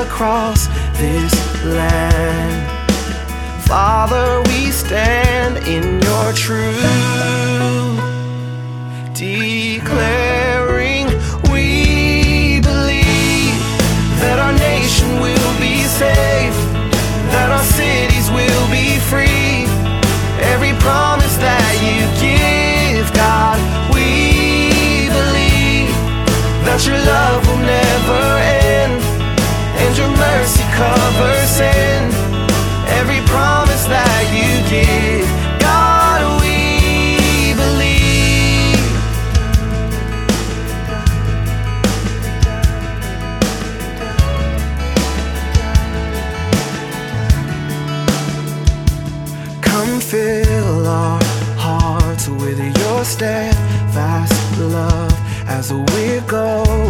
across this land. Father, we stand in your truth, declaring we believe that our nation will be safe, that our cities will be free. Every promise that you give, God, we believe that your love will never end, and your mercy covers sin. Every promise that you give, God, we believe. Come fill our hearts with your steadfast love as we go